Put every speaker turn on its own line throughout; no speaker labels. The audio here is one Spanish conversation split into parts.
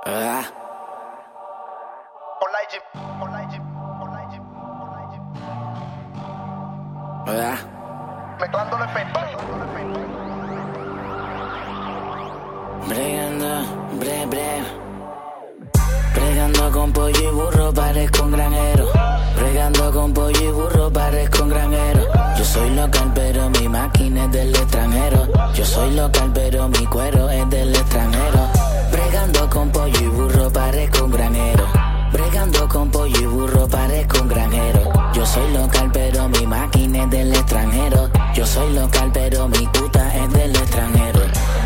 Ah, ah.
Mezclando el efecto.
Bregando, bregando con pollo y burro, parezco un granjero. Bregando con pollo y burro, parezco un granjero. Yo soy local, pero mi máquina es del extranjero. Yo soy local, pero mi cuero es del extranjero. Bregando con pollo y burro, parezco un granjero. Bregando con pollo y burro, parezco un granjero. Yo soy local, pero mi máquina es del extranjero. Yo soy local, pero mi puta es del extranjero.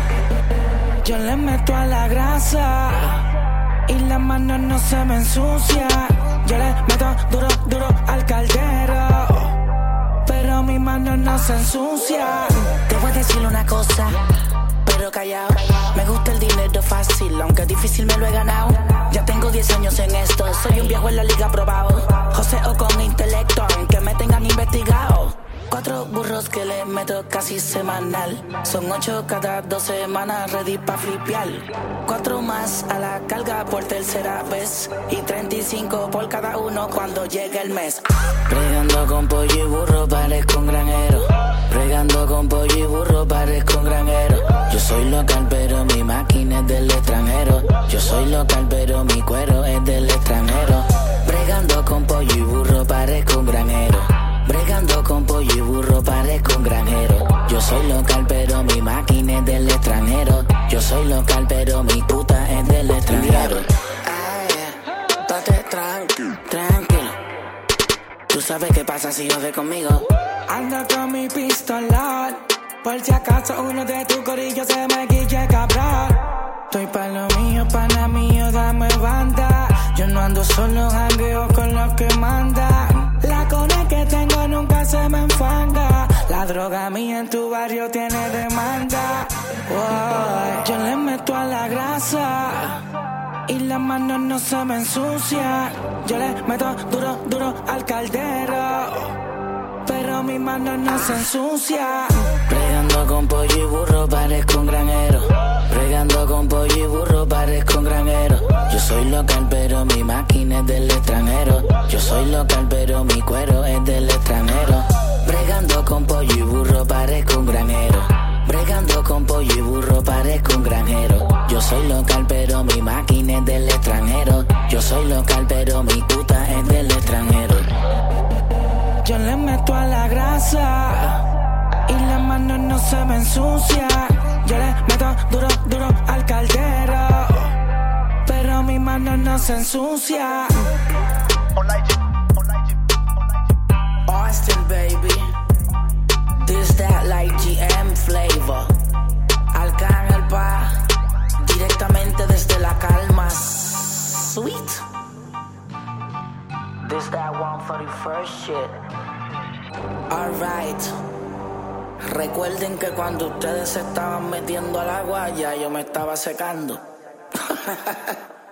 Yo le meto a la grasa y las manos no se me ensucian. Yo le meto duro, duro al caldero, pero mis manos no se ensucian.
Te voy a decir una cosa, pero callado. Me gusta el dinero fácil, aunque difícil me lo he ganado. Ya tengo 10 años en esto, soy un viejo en la liga probado. Joseo con intelecto, aunque me tengan investigado. 4 burros que le meto casi semanal. Son 8 cada 2 semanas, ready pa' flipear. 4 más a la carga por tercera vez, y 35 por cada uno cuando llegue el mes. Bregando con pollo y burro, parezco un granjero. Bregando con pollo y burro, parezco un granjero. Yo soy local, pero mi máquina es del extranjero. Yo soy local, pero mi cuero es del extranjero. Bregando con pollo y burro, parezco un granjero. Bregando con pollo y burro, parezco un granjero. Yo soy local, pero mi máquina es del extranjero. Yo soy local, pero mi puta es del extranjero. Date tranquilo. Tú sabes qué pasa si jodes conmigo.
Ando con mi pistola, por si acaso uno de tu corillo se me guille, cabrón. Estoy pa' lo mío, pana mío, dame banda. Yo no ando solo, jangueo con los que mandan. La cone que tengo nunca se me enfanga. La droga mía en tu barrio tiene demanda. Wow. Yo le meto a la grasa y las manos no se me ensucian. Yo le meto duro, duro al caldero, pero mis manos no se ensucian.
Bregando con pollo y burro, parezco un granjero. Bregando con pollo y burro, parezco un granjero. Yo soy local, pero mi máquina es del extranjero. Yo soy local, pero mi cuero es del extranjero. Bregando con pollo y burro, parezco un granjero. Bregando con pollo y burro, parezco un granjero. Yo soy local, pero mi máquina es del extranjero. Yo soy local, pero mi puta es del extranjero.
Yo le meto a la grasa y las manos no se me ensucian. Yo le meto duro, duro al caldero, pero mis manos no se ensucian.
Austin, baby. This that like GM flavor. Arcángel pa, directamente desde la calma. Sweet. This that 141st shit. Alright. Recuerden que cuando ustedes se estaban metiendo al agua, ya yo me estaba secando.